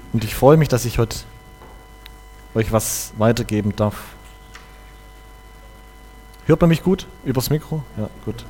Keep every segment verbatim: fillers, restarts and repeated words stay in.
Und ich freue mich, dass ich heute euch was weitergeben darf. Hört man mich gut übers Mikro? Ja, gut.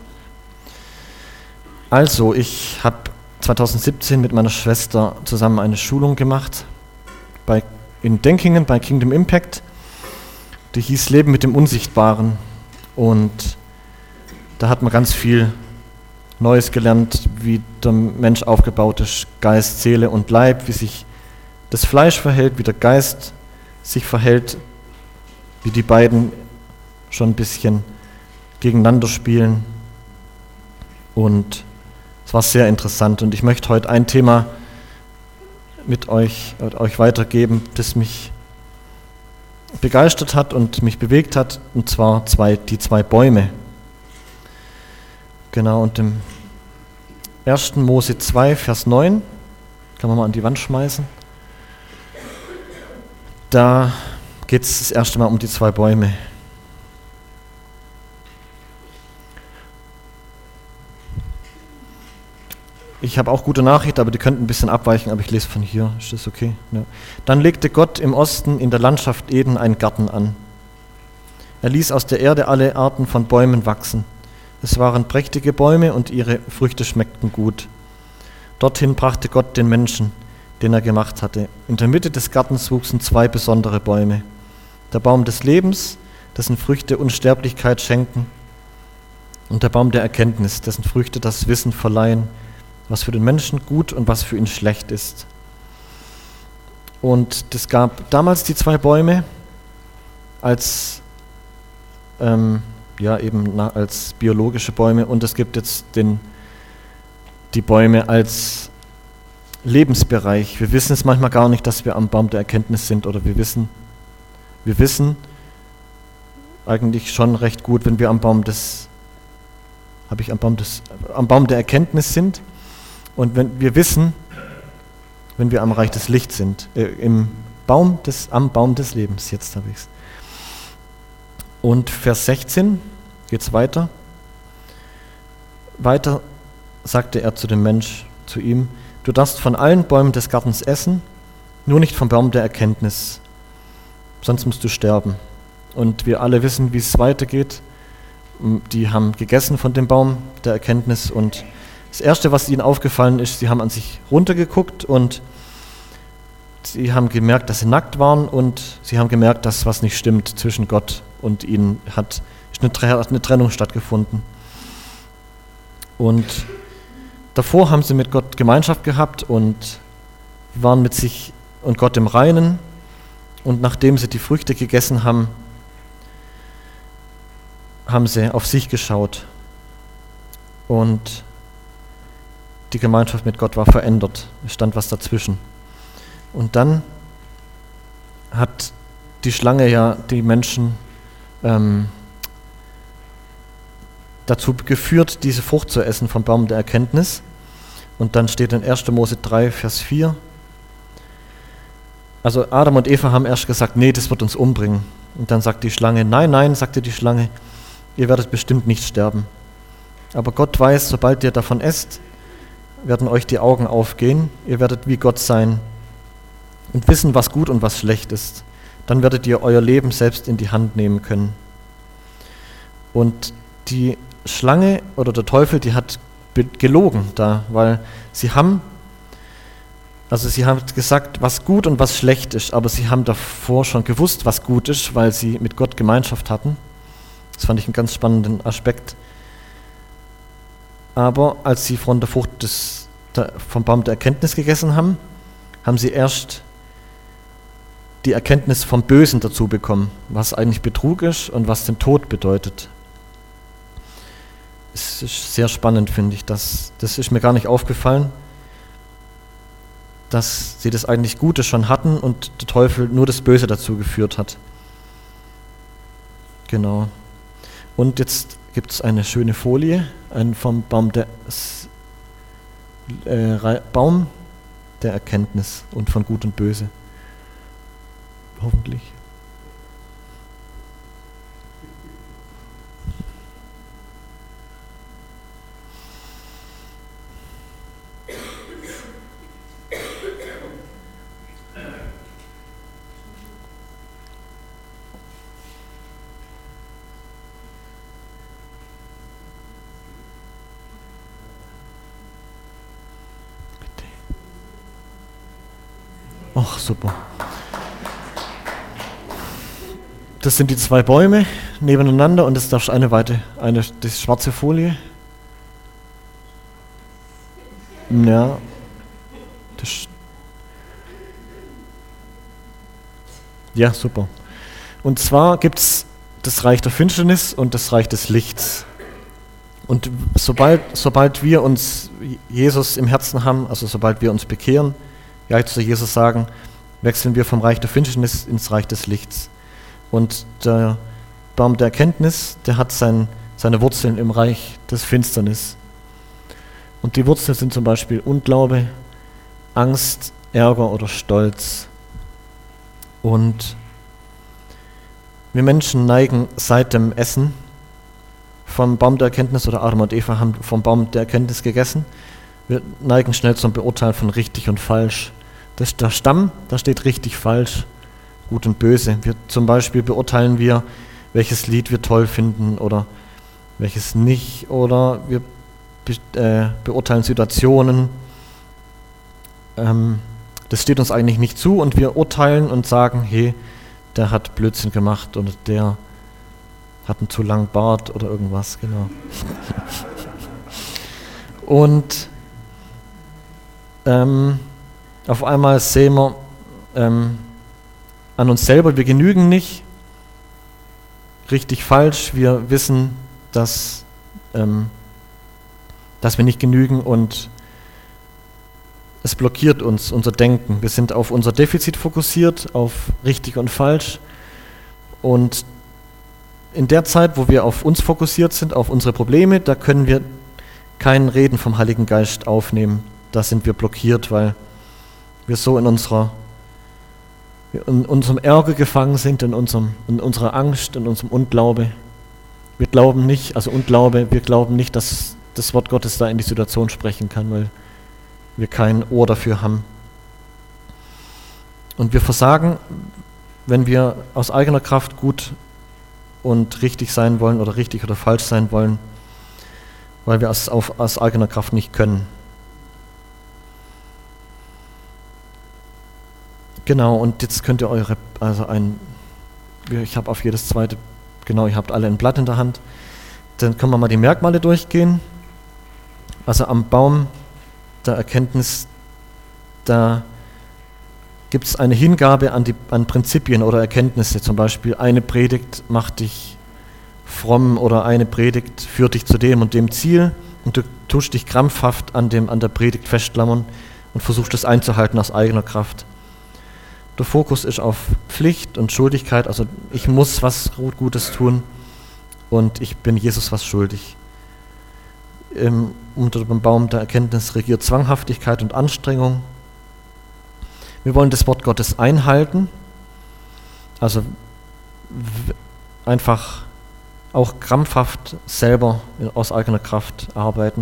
Also, ich habe zwanzig siebzehn mit meiner Schwester zusammen eine Schulung gemacht bei, in Denkingen bei Kingdom Impact. Die hieß Leben mit dem Unsichtbaren. Und da hat man ganz viel Neues gelernt, wie der Mensch aufgebaut ist, Geist, Seele und Leib, wie sich das Fleisch verhält, wie der Geist sich verhält, wie die beiden schon ein bisschen gegeneinander spielen. Und es war sehr interessant. Und ich möchte heute ein Thema mit euch, mit euch weitergeben, das mich begeistert hat und mich bewegt hat, und zwar zwei, die zwei Bäume. Genau, und im ersten Mose zwei, Vers neun, kann man mal an die Wand schmeißen, da geht es das erste Mal um die zwei Bäume. Ich habe auch gute Nachrichten, aber die könnten ein bisschen abweichen, aber ich lese von hier. Ist das okay? Ja. Dann legte Gott im Osten in der Landschaft Eden einen Garten an. Er ließ aus der Erde alle Arten von Bäumen wachsen. Es waren prächtige Bäume und ihre Früchte schmeckten gut. Dorthin brachte Gott den Menschen, den er gemacht hatte. In der Mitte des Gartens wuchsen zwei besondere Bäume. Der Baum des Lebens, dessen Früchte Unsterblichkeit schenken, und der Baum der Erkenntnis, dessen Früchte das Wissen verleihen, was für den Menschen gut und was für ihn schlecht ist. Und es gab damals die zwei Bäume als, ähm, ja, eben na, als biologische Bäume, und es gibt jetzt den, die Bäume als Lebensbereich. Wir wissen es manchmal gar nicht, dass wir am Baum der Erkenntnis sind, oder wir wissen, wir wissen eigentlich schon recht gut, wenn wir am Baum des, habe ich am Baum des, am Baum der Erkenntnis sind. Und wenn wir wissen, wenn wir am Reich des Lichts sind, äh, im Baum des, am Baum des Lebens, jetzt habe ich es. Und Vers sechzehn geht es weiter. Weiter sagte er zu dem Mensch, zu ihm: Du darfst von allen Bäumen des Gartens essen, nur nicht vom Baum der Erkenntnis, sonst musst du sterben. Und wir alle wissen, wie es weitergeht. Die haben gegessen von dem Baum der Erkenntnis, und das Erste, was ihnen aufgefallen ist, sie haben an sich runtergeguckt und sie haben gemerkt, dass sie nackt waren, und sie haben gemerkt, dass was nicht stimmt zwischen Gott und ihnen. Hat eine Trennung stattgefunden. Und davor haben sie mit Gott Gemeinschaft gehabt und waren mit sich und Gott im Reinen. Und nachdem sie die Früchte gegessen haben, haben sie auf sich geschaut. Und die Gemeinschaft mit Gott war verändert. Es stand was dazwischen. Und dann hat die Schlange ja die Menschen ähm, dazu geführt, diese Frucht zu essen vom Baum der Erkenntnis. Und dann steht in ersten Mose drei, Vers vier. Also Adam und Eva haben erst gesagt, nee, das wird uns umbringen. Und dann sagt die Schlange, nein, nein, sagte die Schlange, ihr werdet bestimmt nicht sterben. Aber Gott weiß, sobald ihr davon esst, werden euch die Augen aufgehen, ihr werdet wie Gott sein und wissen, was gut und was schlecht ist. Dann werdet ihr euer Leben selbst in die Hand nehmen können. Und die Schlange oder der Teufel, die hat gelogen da, weil sie haben, also sie haben gesagt, was gut und was schlecht ist, aber sie haben davor schon gewusst, was gut ist, weil sie mit Gott Gemeinschaft hatten. Das fand ich einen ganz spannenden Aspekt. Aber als sie von der Frucht des, der, vom Baum der Erkenntnis gegessen haben, haben sie erst die Erkenntnis vom Bösen dazu bekommen, was eigentlich Betrug ist und was den Tod bedeutet. Es ist sehr spannend, finde ich. Das, das ist mir gar nicht aufgefallen, dass sie das eigentlich Gute schon hatten und der Teufel nur das Böse dazu geführt hat. Genau. Und jetzt gibt es eine schöne Folie, einen vom Baum der, äh, Baum der Erkenntnis und von Gut und Böse. Hoffentlich. Ach, super. Das sind die zwei Bäume nebeneinander und das darfst eine weite, eine die schwarze Folie. Ja. Das ja, super. Und zwar gibt es das Reich der Finsternis und das Reich des Lichts. Und sobald, sobald wir uns Jesus im Herzen haben, also sobald wir uns bekehren, ja zu Jesus sagen, wechseln wir vom Reich der Finsternis ins Reich des Lichts. Und der Baum der Erkenntnis, der hat sein, seine Wurzeln im Reich des Finsternis. Und die Wurzeln sind zum Beispiel Unglaube, Angst, Ärger oder Stolz. Und wir Menschen neigen seit dem Essen vom Baum der Erkenntnis, oder Adam und Eva haben vom Baum der Erkenntnis gegessen, wir neigen schnell zum Beurteilen von richtig und falsch. Das ist der Stamm, da steht richtig, falsch, gut und böse. Wir, zum Beispiel beurteilen wir, welches Lied wir toll finden oder welches nicht, oder wir be, äh, beurteilen Situationen. Ähm, das steht uns eigentlich nicht zu und wir urteilen und sagen, hey, der hat Blödsinn gemacht oder der hat einen zu langen Bart oder irgendwas, genau. Und ähm, auf einmal sehen wir ähm, an uns selber, wir genügen nicht, richtig, falsch, wir wissen, dass, ähm, dass wir nicht genügen und es blockiert uns, unser Denken. Wir sind auf unser Defizit fokussiert, auf richtig und falsch. Und in der Zeit, wo wir auf uns fokussiert sind, auf unsere Probleme, da können wir kein Reden vom Heiligen Geist aufnehmen. Da sind wir blockiert, weil wir so in unserer in unserem Ärger gefangen sind, in, unserem, in unserer Angst, in unserem Unglaube. Wir glauben nicht, also Unglaube, wir glauben nicht, dass das Wort Gottes da in die Situation sprechen kann, weil wir kein Ohr dafür haben. Und wir versagen, wenn wir aus eigener Kraft gut und richtig sein wollen oder richtig oder falsch sein wollen, weil wir es auf, aus eigener Kraft nicht können. Genau, und jetzt könnt ihr eure, also ein, ich habe auf jedes zweite, genau, ihr habt alle ein Blatt in der Hand. Dann können wir mal die Merkmale durchgehen. Also am Baum der Erkenntnis, da gibt es eine Hingabe an, die, an Prinzipien oder Erkenntnisse. Zum Beispiel eine Predigt macht dich fromm oder eine Predigt führt dich zu dem und dem Ziel und du tust dich krampfhaft an, dem, an der Predigt festklammern und versuchst es einzuhalten aus eigener Kraft. Der Fokus ist auf Pflicht und Schuldigkeit, also ich muss was Gutes tun und ich bin Jesus was schuldig. Im, unter dem Baum der Erkenntnis regiert Zwanghaftigkeit und Anstrengung. Wir wollen das Wort Gottes einhalten, also w- einfach auch krampfhaft selber aus eigener Kraft arbeiten.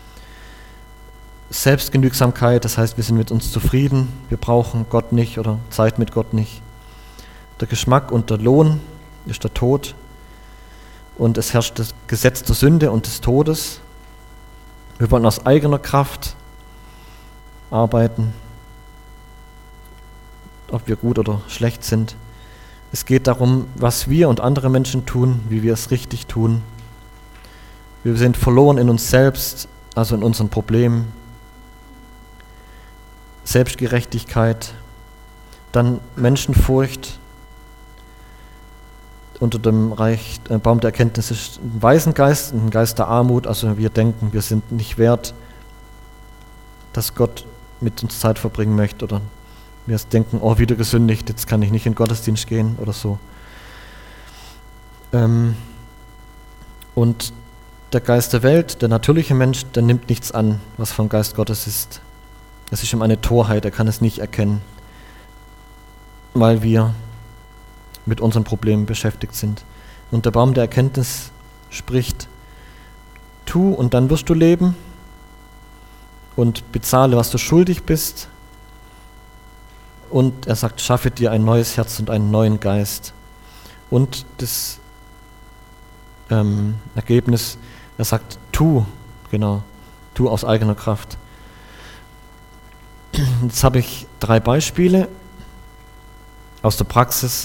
Selbstgenügsamkeit, das heißt, wir sind mit uns zufrieden, wir brauchen Gott nicht oder Zeit mit Gott nicht. Der Geschmack und der Lohn ist der Tod und es herrscht das Gesetz der Sünde und des Todes. Wir wollen aus eigener Kraft arbeiten, ob wir gut oder schlecht sind. Es geht darum, was wir und andere Menschen tun, wie wir es richtig tun. Wir sind verloren in uns selbst, also in unseren Problemen. Selbstgerechtigkeit, dann Menschenfurcht. Unter dem Reich, äh, Baum der Erkenntnis ist ein Waisengeist, ein Geist der Armut, also wir denken, wir sind nicht wert, dass Gott mit uns Zeit verbringen möchte oder wir denken, oh, wieder gesündigt, jetzt kann ich nicht in den Gottesdienst gehen oder so. Ähm, und der Geist der Welt, der natürliche Mensch, der nimmt nichts an, was vom Geist Gottes ist. Es ist ihm eine Torheit, er kann es nicht erkennen, weil wir mit unseren Problemen beschäftigt sind. Und der Baum der Erkenntnis spricht, tu und dann wirst du leben und bezahle, was du schuldig bist. Und er sagt, schaffe dir ein neues Herz und einen neuen Geist. Und das ähm, Ergebnis, er sagt, tu, genau, tu aus eigener Kraft. Jetzt habe ich drei Beispiele aus der Praxis.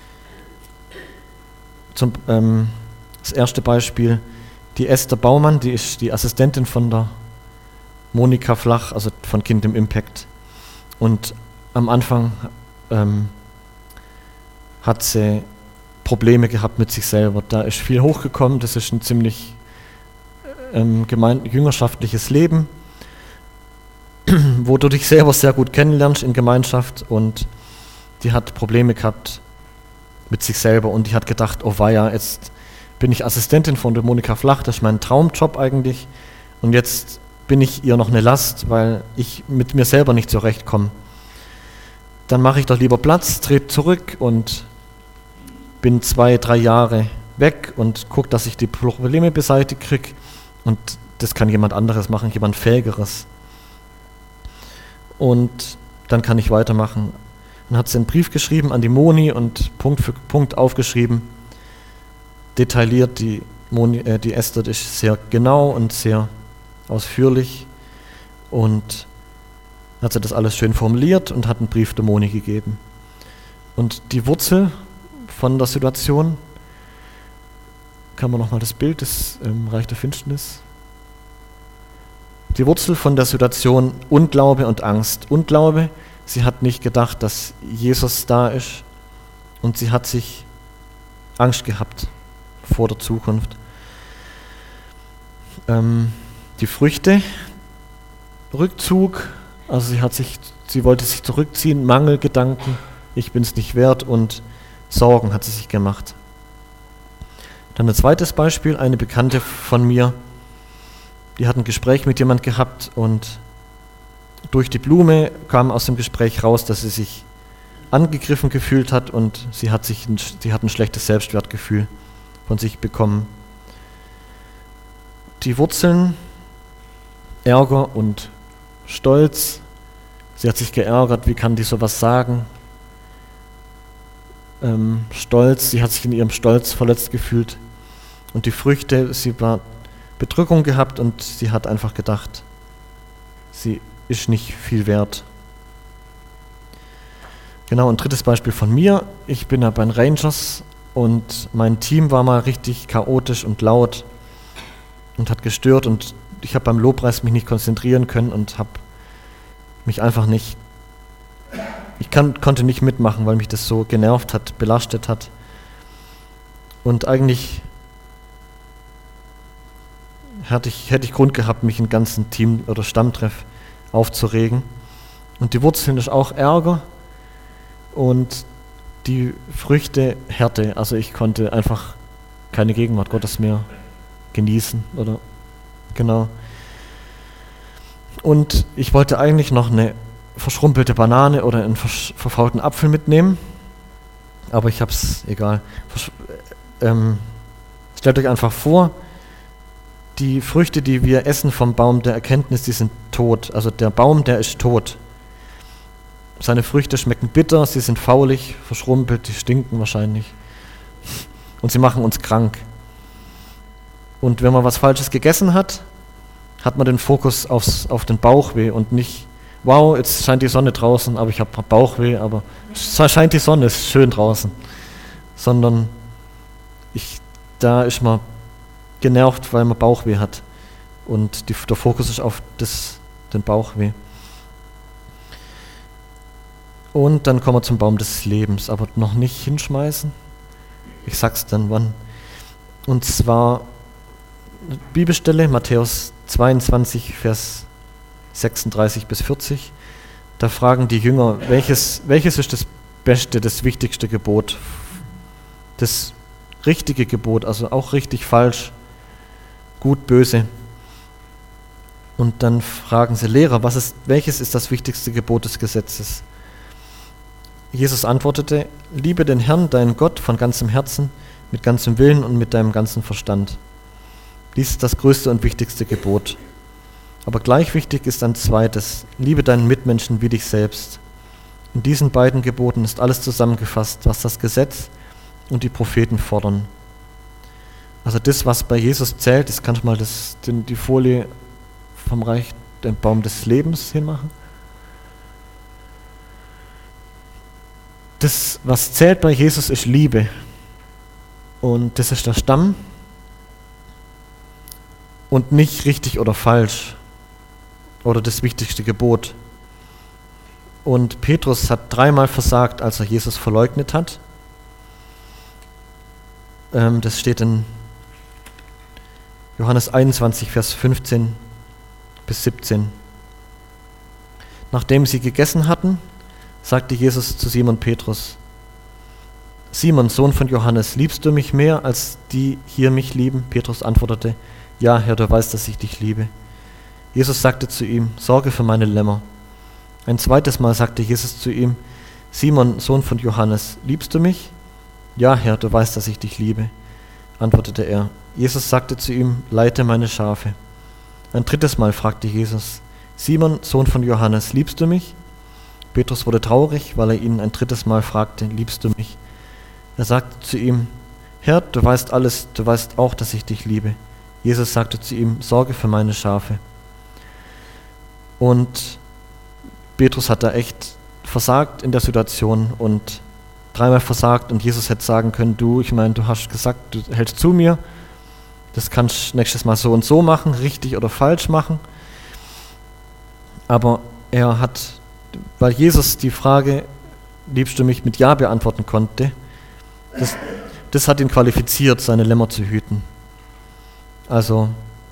Zum, ähm, das erste Beispiel, die Esther Baumann, die ist die Assistentin von der Monika Flach, also von Kingdom Impact. Und am Anfang ähm, hat sie Probleme gehabt mit sich selber. Da ist viel hochgekommen, das ist ein ziemlich ähm, gemein, jüngerschaftliches Leben, wo du dich selber sehr gut kennenlernst in Gemeinschaft, und die hat Probleme gehabt mit sich selber und die hat gedacht, oh weia, jetzt bin ich Assistentin von der Monika Flach, das ist mein Traumjob eigentlich, und jetzt bin ich ihr noch eine Last, weil ich mit mir selber nicht zurechtkomme. Dann mache ich doch lieber Platz, trete zurück und bin zwei, drei Jahre weg und gucke, dass ich die Probleme beseitigt kriege, und das kann jemand anderes machen, jemand Fähigeres. Und dann kann ich weitermachen. Dann hat sie einen Brief geschrieben an die Moni und Punkt für Punkt aufgeschrieben, detailliert. Die, Moni, äh, die Esther ist sehr genau und sehr ausführlich, und hat sie das alles schön formuliert und hat einen Brief der Moni gegeben. Und die Wurzel von der Situation, kann man nochmal das Bild des ähm, Reich der Finsternis, die Wurzel von der Situation Unglaube und Angst. Unglaube, sie hat nicht gedacht, dass Jesus da ist, und sie hat sich Angst gehabt vor der Zukunft. Ähm, die Früchte, Rückzug, also sie hat sich, sie wollte sich zurückziehen, Mangelgedanken, ich bin es nicht wert, und Sorgen hat sie sich gemacht. Dann ein zweites Beispiel, eine Bekannte von mir, die hat ein Gespräch mit jemand gehabt, und durch die Blume kam aus dem Gespräch raus, dass sie sich angegriffen gefühlt hat, und sie hat, sich ein, sie hat ein schlechtes Selbstwertgefühl von sich bekommen. Die Wurzeln, Ärger und Stolz, sie hat sich geärgert, wie kann die sowas sagen? Ähm, Stolz, sie hat sich in ihrem Stolz verletzt gefühlt. Und die Früchte, sie war Bedrückung gehabt, und sie hat einfach gedacht, sie ist nicht viel wert. Genau, ein drittes Beispiel von mir. Ich bin ja bei den Rangers, und mein Team war mal richtig chaotisch und laut und hat gestört, und ich habe beim Lobpreis mich nicht konzentrieren können und habe mich einfach nicht, ich kann, konnte nicht mitmachen, weil mich das so genervt hat, belastet hat. Und eigentlich hätte ich, hätte ich Grund gehabt, mich im ganzen Team oder Stammtreff aufzuregen. Und die Wurzeln ist auch Ärger und die Früchte Härte. Also ich konnte einfach keine Gegenwart Gottes mehr genießen, oder genau. Und ich wollte eigentlich noch eine verschrumpelte Banane oder einen verfaulten Apfel mitnehmen, aber ich hab's, egal. Versch- ähm, stellt euch einfach vor, die Früchte, die wir essen vom Baum der Erkenntnis, die sind tot. Also der Baum, der ist tot. Seine Früchte schmecken bitter, sie sind faulig, verschrumpelt, die stinken wahrscheinlich. Und sie machen uns krank. Und wenn man was Falsches gegessen hat, hat man den Fokus aufs, auf den Bauchweh und nicht, wow, jetzt scheint die Sonne draußen, aber ich habe Bauchweh, aber es scheint die Sonne, es ist schön draußen. Sondern ich, da ist man genervt, weil man Bauchweh hat. Und die, der Fokus ist auf das, den Bauchweh. Und dann kommen wir zum Baum des Lebens, aber noch nicht hinschmeißen. Ich sag's dann wann. Und zwar Bibelstelle, Matthäus zweiundzwanzig, Vers sechsunddreißig bis vierzig. Da fragen die Jünger, welches, welches ist das beste, das wichtigste Gebot? Das richtige Gebot, also auch richtig, falsch, gut, böse. Und dann fragen sie, Lehrer, was ist, welches ist das wichtigste Gebot des Gesetzes? Jesus antwortete, liebe den Herrn, deinen Gott, von ganzem Herzen, mit ganzem Willen und mit deinem ganzen Verstand. Dies ist das größte und wichtigste Gebot. Aber gleich wichtig ist ein zweites, liebe deinen Mitmenschen wie dich selbst. In diesen beiden Geboten ist alles zusammengefasst, was das Gesetz und die Propheten fordern. Also das, was bei Jesus zählt, das kann ich mal das, den, die Folie vom Reich, den Baum des Lebens hinmachen. Das, was zählt bei Jesus, ist Liebe. Und das ist der Stamm. Und nicht richtig oder falsch. Oder das wichtigste Gebot. Und Petrus hat dreimal versagt, als er Jesus verleugnet hat. Ähm, das steht in Johannes einundzwanzig, Vers fünfzehn bis siebzehn. Nachdem sie gegessen hatten, sagte Jesus zu Simon Petrus: Simon, Sohn von Johannes, liebst du mich mehr, als die hier mich lieben? Petrus antwortete: Ja, Herr, du weißt, dass ich dich liebe. Jesus sagte zu ihm: Sorge für meine Lämmer. Ein zweites Mal sagte Jesus zu ihm: Simon, Sohn von Johannes, liebst du mich? Ja, Herr, du weißt, dass ich dich liebe, antwortete er. Jesus sagte zu ihm: Leite meine Schafe. Ein drittes Mal fragte Jesus: Simon, Sohn von Johannes, liebst du mich? Petrus wurde traurig, weil er ihn ein drittes Mal fragte: Liebst du mich? Er sagte zu ihm: Herr, du weißt alles, du weißt auch, dass ich dich liebe. Jesus sagte zu ihm: Sorge für meine Schafe. Und Petrus hat da echt versagt in der Situation und dreimal versagt, und Jesus hätte sagen können: Du, ich meine, du hast gesagt, du hältst zu mir, das kannst du nächstes Mal so und so machen, richtig oder falsch machen. Aber er hat, weil Jesus die Frage, liebst du mich, mit Ja beantworten konnte, das, das hat ihn qualifiziert, seine Lämmer zu hüten. Also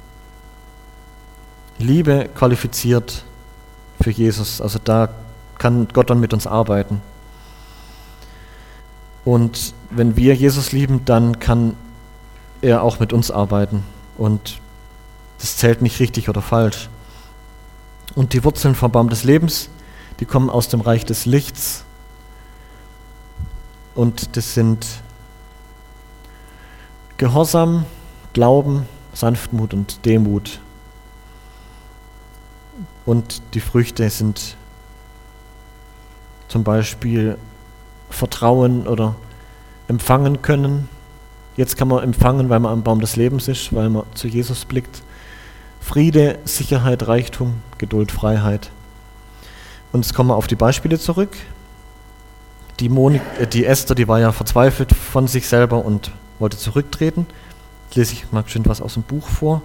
Liebe qualifiziert für Jesus, also da kann Gott dann mit uns arbeiten. Und wenn wir Jesus lieben, dann kann er auch mit uns arbeiten. Und das zählt nicht richtig oder falsch. Und die Wurzeln vom Baum des Lebens, die kommen aus dem Reich des Lichts. Und das sind Gehorsam, Glauben, Sanftmut und Demut. Und die Früchte sind zum Beispiel Vertrauen oder empfangen können. Jetzt kann man empfangen, weil man am Baum des Lebens ist, weil man zu Jesus blickt. Friede, Sicherheit, Reichtum, Geduld, Freiheit. Und jetzt kommen wir auf die Beispiele zurück. Die, Monik, äh, die Esther, die war ja verzweifelt von sich selber und wollte zurücktreten. Jetzt lese ich mal schön was aus dem Buch vor.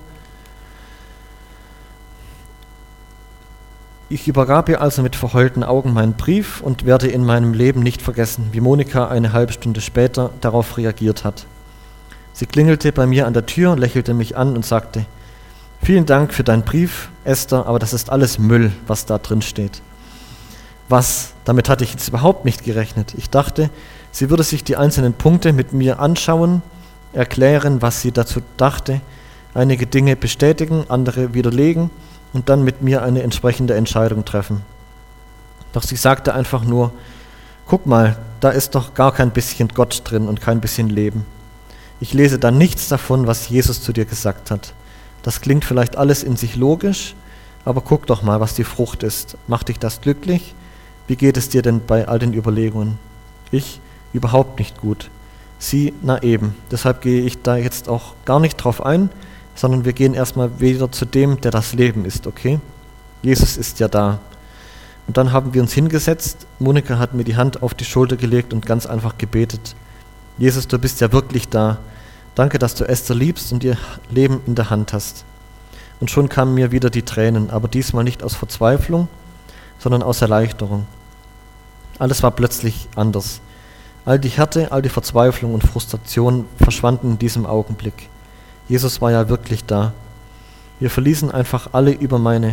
Ich übergab ihr also mit verheulten Augen meinen Brief und werde in meinem Leben nicht vergessen, wie Monika eine halbe Stunde später darauf reagiert hat. Sie klingelte bei mir an der Tür, lächelte mich an und sagte: Vielen Dank für deinen Brief, Esther, aber das ist alles Müll, was da drin steht. Was? Damit hatte ich jetzt überhaupt nicht gerechnet. Ich dachte, sie würde sich die einzelnen Punkte mit mir anschauen, erklären, was sie dazu dachte, einige Dinge bestätigen, andere widerlegen und dann mit mir eine entsprechende Entscheidung treffen. Doch sie sagte einfach nur: Guck mal, da ist doch gar kein bisschen Gott drin und kein bisschen Leben. Ich lese da nichts davon, was Jesus zu dir gesagt hat. Das klingt vielleicht alles in sich logisch, aber guck doch mal, was die Frucht ist. Macht dich das glücklich? Wie geht es dir denn bei all den Überlegungen? Ich? Überhaupt nicht gut. Sie? Na eben. Deshalb gehe ich da jetzt auch gar nicht drauf ein, sondern wir gehen erstmal wieder zu dem, der das Leben ist, okay? Jesus ist ja da. Und dann haben wir uns hingesetzt, Monika hat mir die Hand auf die Schulter gelegt und ganz einfach gebetet: Jesus, du bist ja wirklich da. Danke, dass du Esther liebst und ihr Leben in der Hand hast. Und schon kamen mir wieder die Tränen, aber diesmal nicht aus Verzweiflung, sondern aus Erleichterung. Alles war plötzlich anders. All die Härte, all die Verzweiflung und Frustration verschwanden in diesem Augenblick. Jesus war ja wirklich da. Wir verließen einfach alle über meine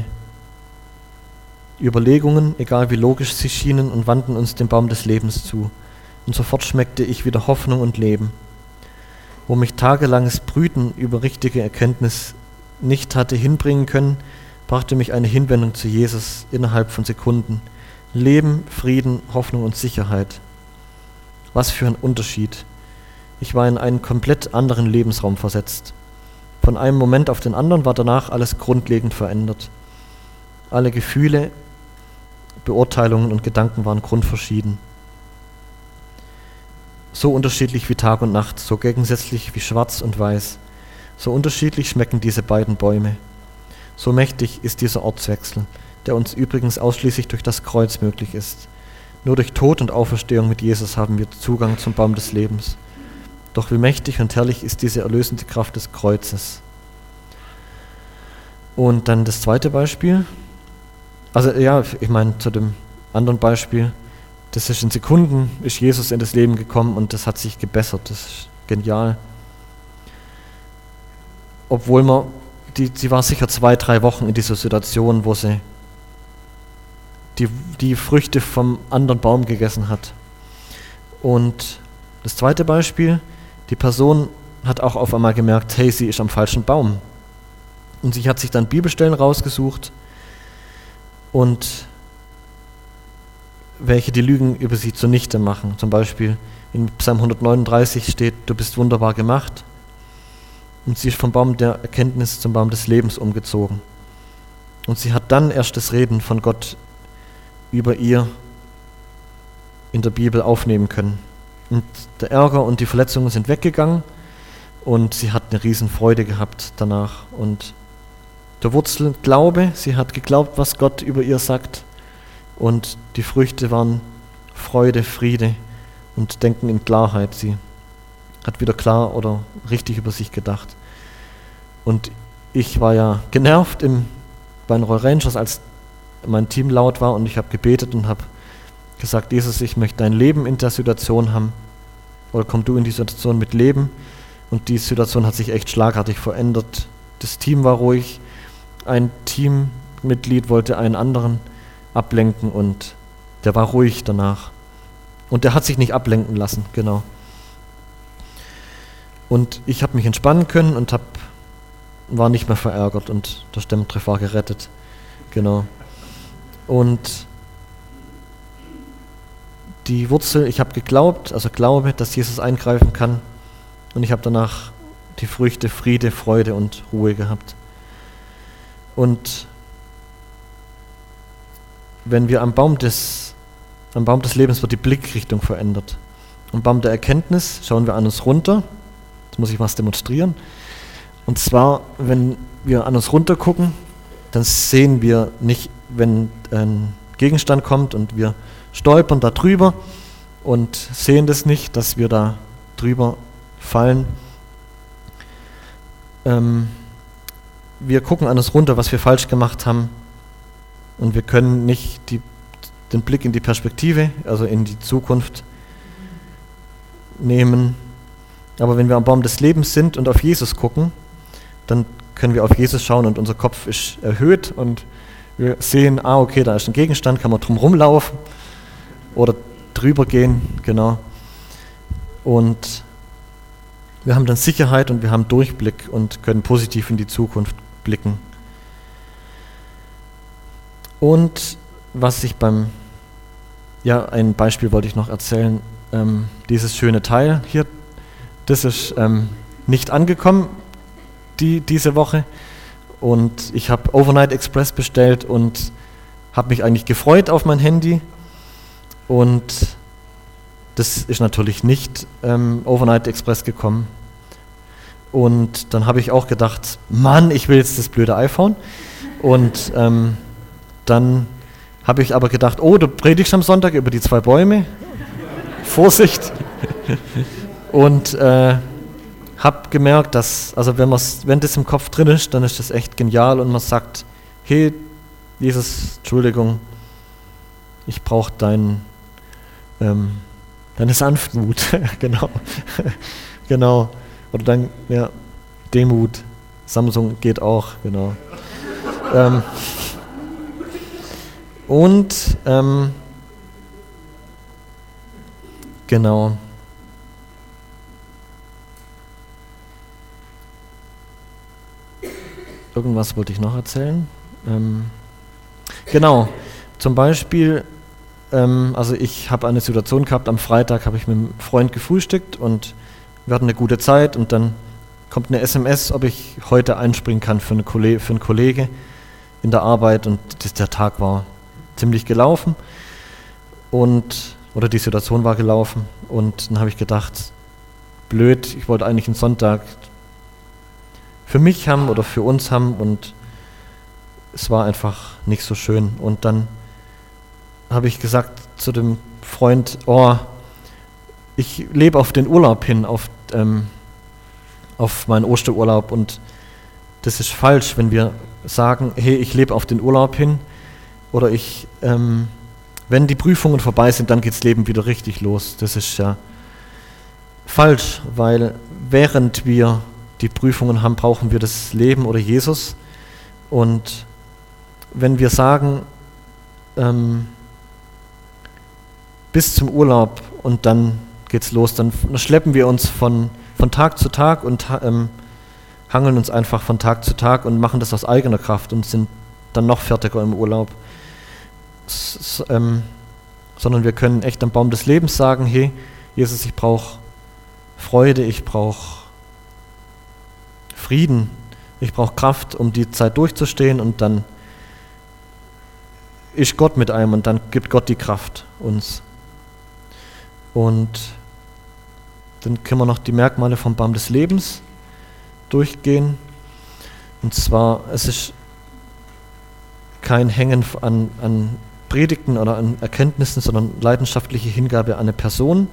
Überlegungen, egal wie logisch sie schienen, und wandten uns dem Baum des Lebens zu. Und sofort schmeckte ich wieder Hoffnung und Leben. Wo mich tagelanges Brüten über richtige Erkenntnis nicht hatte hinbringen können, brachte mich eine Hinwendung zu Jesus innerhalb von Sekunden. Leben, Frieden, Hoffnung und Sicherheit. Was für ein Unterschied. Ich war in einen komplett anderen Lebensraum versetzt. Von einem Moment auf den anderen war danach alles grundlegend verändert. Alle Gefühle, Beurteilungen und Gedanken waren grundverschieden. So unterschiedlich wie Tag und Nacht, so gegensätzlich wie Schwarz und Weiß. So unterschiedlich schmecken diese beiden Bäume. So mächtig ist dieser Ortswechsel, der uns übrigens ausschließlich durch das Kreuz möglich ist. Nur durch Tod und Auferstehung mit Jesus haben wir Zugang zum Baum des Lebens. Doch wie mächtig und herrlich ist diese erlösende Kraft des Kreuzes. Und dann das zweite Beispiel. Also ja, ich meine zu dem anderen Beispiel, das ist in Sekunden, ist Jesus in das Leben gekommen und das hat sich gebessert. Das ist genial. Obwohl man, die, sie war sicher zwei, drei Wochen in dieser Situation, wo sie die, die Früchte vom anderen Baum gegessen hat. Und das zweite Beispiel, die Person hat auch auf einmal gemerkt, hey, sie ist am falschen Baum. Und sie hat sich dann Bibelstellen rausgesucht und welche die Lügen über sie zunichte machen. Zum Beispiel in Psalm hundertneununddreißig steht, du bist wunderbar gemacht. Und sie ist vom Baum der Erkenntnis zum Baum des Lebens umgezogen. Und sie hat dann erst das Reden von Gott über ihr in der Bibel aufnehmen können. Und der Ärger und die Verletzungen sind weggegangen und sie hat eine riesen Freude gehabt danach. Und der Wurzel Glaube, sie hat geglaubt, was Gott über ihr sagt. Und die Früchte waren Freude, Friede und Denken in Klarheit. Sie hat wieder klar oder richtig über sich gedacht. Und ich war ja genervt im, bei den Royal Rangers, als mein Team laut war und ich habe gebetet und habe gesagt, Jesus, ich möchte dein Leben in der Situation haben. Oder komm du in die Situation mit Leben. Und die Situation hat sich echt schlagartig verändert. Das Team war ruhig. Ein Teammitglied wollte einen anderen ablenken und der war ruhig danach. Und der hat sich nicht ablenken lassen, genau. Und ich habe mich entspannen können und hab, war nicht mehr verärgert und der Stemmentreff war gerettet. Genau. Und die Wurzel, ich habe geglaubt, also glaube, dass Jesus eingreifen kann. Und ich habe danach die Früchte Friede, Freude und Ruhe gehabt. Und wenn wir am Baum des, am Baum des Lebens wird die Blickrichtung verändert. Am Baum der Erkenntnis schauen wir an uns runter. Jetzt muss ich was demonstrieren. Und zwar, wenn wir an uns runter gucken, dann sehen wir nicht, wenn ein Gegenstand kommt und wir stolpern da drüber und sehen das nicht, dass wir da drüber fallen. Ähm, wir gucken an uns runter, was wir falsch gemacht haben, und wir können nicht die, den Blick in die Perspektive, also in die Zukunft nehmen. Aber wenn wir am Baum des Lebens sind und auf Jesus gucken, dann können wir auf Jesus schauen und unser Kopf ist erhöht und wir sehen, ah okay, da ist ein Gegenstand, kann man drum rumlaufen oder drüber gehen, genau. Und wir haben dann Sicherheit und wir haben Durchblick und können positiv in die Zukunft blicken. Und was ich beim, ja, ein Beispiel wollte ich noch erzählen, ähm, dieses schöne Teil hier, das ist ähm, nicht angekommen die, diese Woche und ich habe Overnight Express bestellt und habe mich eigentlich gefreut auf mein Handy und das ist natürlich nicht ähm, Overnight Express gekommen. Und dann habe ich auch gedacht, Mann, ich will jetzt das blöde iPhone. Und ähm, dann habe ich aber gedacht, oh, du predigst am Sonntag über die zwei Bäume. Vorsicht. Und äh, habe gemerkt, dass, also wenn, wenn das im Kopf drin ist, dann ist das echt genial und man sagt, hey, Jesus, Entschuldigung, ich brauche dein, ähm, deine Sanftmut. Genau. Genau. Oder dann, ja, Demut. Samsung geht auch, genau. ähm, und, ähm, genau. Irgendwas wollte ich noch erzählen. Ähm, genau, zum Beispiel, ähm, also ich habe eine Situation gehabt, am Freitag habe ich mit einem Freund gefrühstückt und wir hatten eine gute Zeit und dann kommt eine S M S, ob ich heute einspringen kann für, eine Kollege, für einen Kollege in der Arbeit und das, der Tag war ziemlich gelaufen und oder die Situation war gelaufen und dann habe ich gedacht, blöd, ich wollte eigentlich einen Sonntag für mich haben oder für uns haben und es war einfach nicht so schön und dann habe ich gesagt zu dem Freund, oh, ich lebe auf den Urlaub hin, auf, ähm, auf meinen Osterurlaub, und das ist falsch, wenn wir sagen, hey, ich lebe auf den Urlaub hin, oder ich, ähm, wenn die Prüfungen vorbei sind, dann geht das Leben wieder richtig los. Das ist ja falsch, weil während wir die Prüfungen haben, brauchen wir das Leben oder Jesus. Und wenn wir sagen, ähm, bis zum Urlaub und dann geht's los, dann schleppen wir uns von, von Tag zu Tag und ähm, hangeln uns einfach von Tag zu Tag und machen das aus eigener Kraft und sind dann noch fertiger im Urlaub. S- s- ähm, sondern wir können echt am Baum des Lebens sagen, hey, Jesus, ich brauche Freude, ich brauche Frieden, ich brauche Kraft, um die Zeit durchzustehen, und dann ist Gott mit einem und dann gibt Gott die Kraft uns. Und dann können wir noch die Merkmale vom Baum des Lebens durchgehen. Und zwar, es ist kein Hängen an, an Predigten oder an Erkenntnissen, sondern leidenschaftliche Hingabe an eine Person.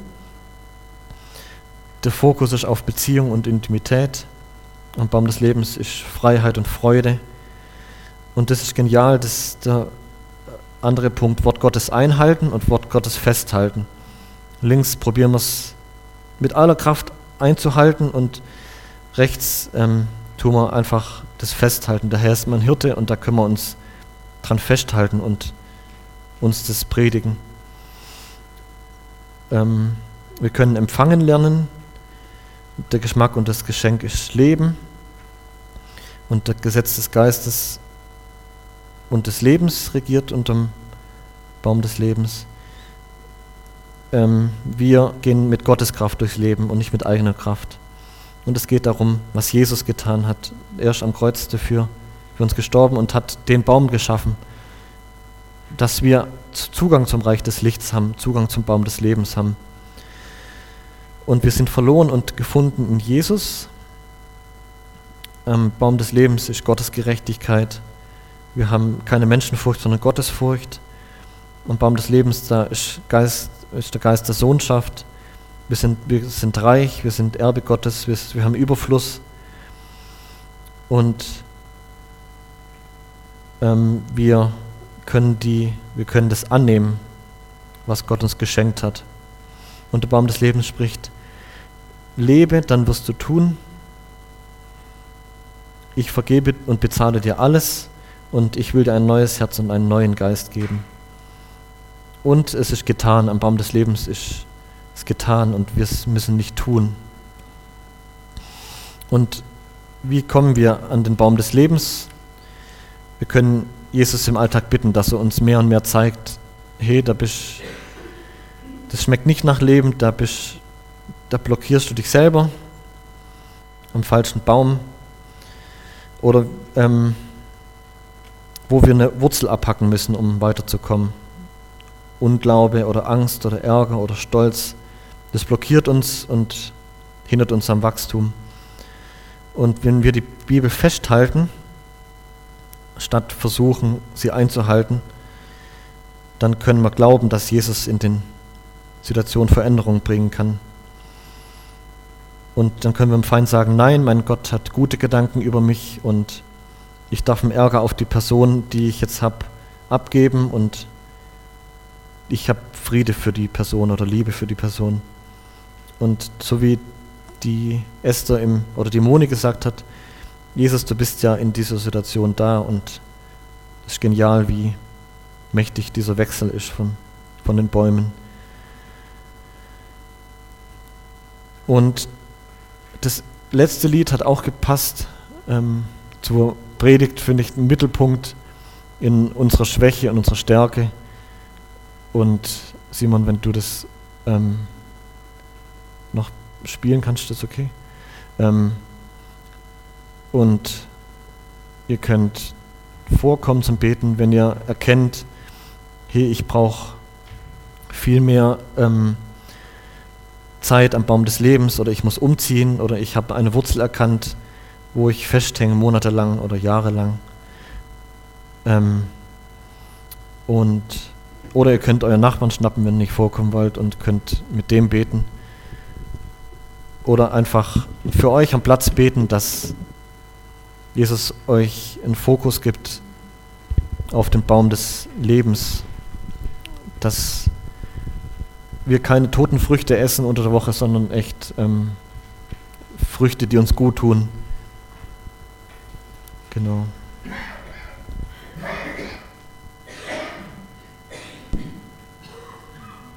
Der Fokus ist auf Beziehung und Intimität. Am Baum des Lebens ist Freiheit und Freude. Und das ist genial, das ist der andere Punkt, Wort Gottes einhalten und Wort Gottes festhalten. Links probieren wir es mit aller Kraft einzuhalten, und rechts ähm, tun wir einfach das Festhalten. Der Herr ist mein Hirte, und da können wir uns dran festhalten und uns das predigen. Ähm, wir können empfangen lernen. Der Geschmack und das Geschenk ist Leben. Und das Gesetz des Geistes und des Lebens regiert unterm Baum des Lebens. Ähm, wir gehen mit Gottes Kraft durchs Leben und nicht mit eigener Kraft. Und es geht darum, was Jesus getan hat. Er ist am Kreuz dafür für uns gestorben und hat den Baum geschaffen, dass wir Zugang zum Reich des Lichts haben, Zugang zum Baum des Lebens haben. Und wir sind verloren und gefunden in Jesus. Am Baum des Lebens ist Gottes Gerechtigkeit. Wir haben keine Menschenfurcht, sondern Gottesfurcht. Am Baum des Lebens, da ist, Geist, ist der Geist der Sohnschaft. Wir sind, wir sind reich, wir sind Erbe Gottes, wir, wir haben Überfluss. Und ähm, wir, können die, wir können das annehmen, was Gott uns geschenkt hat. Und der Baum des Lebens spricht, lebe, dann wirst du tun. Ich vergebe und bezahle dir alles, und ich will dir ein neues Herz und einen neuen Geist geben. Und es ist getan, am Baum des Lebens ist es getan, und wir müssen nicht tun. Und wie kommen wir an den Baum des Lebens? Wir können Jesus im Alltag bitten, dass er uns mehr und mehr zeigt, hey, da bist, das schmeckt nicht nach Leben, da bist, da blockierst du dich selber am falschen Baum. Oder ähm, wo wir eine Wurzel abhacken müssen, um weiterzukommen. Unglaube oder Angst oder Ärger oder Stolz, das blockiert uns und hindert uns am Wachstum. Und wenn wir die Bibel festhalten, statt versuchen, sie einzuhalten, dann können wir glauben, dass Jesus in den Situationen Veränderung bringen kann. Und dann können wir dem Feind sagen, nein, mein Gott hat gute Gedanken über mich, und ich darf den Ärger auf die Person, die ich jetzt habe, abgeben, und ich habe Friede für die Person oder Liebe für die Person. Und so wie die Esther im, oder die Moni gesagt hat, Jesus, du bist ja in dieser Situation da, und es ist genial, wie mächtig dieser Wechsel ist von, von den Bäumen. Und das letzte Lied hat auch gepasst ähm, zur Predigt, finde ich, ein Mittelpunkt in unserer Schwäche und unserer Stärke. Und Simon, wenn du das ähm, noch spielen kannst, ist das okay? Ähm, und ihr könnt vorkommen zum Beten, wenn ihr erkennt, hey, ich brauche viel mehr ähm, Zeit am Baum des Lebens, oder ich muss umziehen, oder ich habe eine Wurzel erkannt, wo ich festhänge, monatelang oder jahrelang. Ähm, und oder ihr könnt euren Nachbarn schnappen, wenn ihr nicht vorkommen wollt, und könnt mit dem beten. Oder einfach für euch am Platz beten, dass Jesus euch einen Fokus gibt auf den Baum des Lebens, dass wir keine toten Früchte essen unter der Woche, sondern echt ähm, Früchte, die uns gut tun. Genau.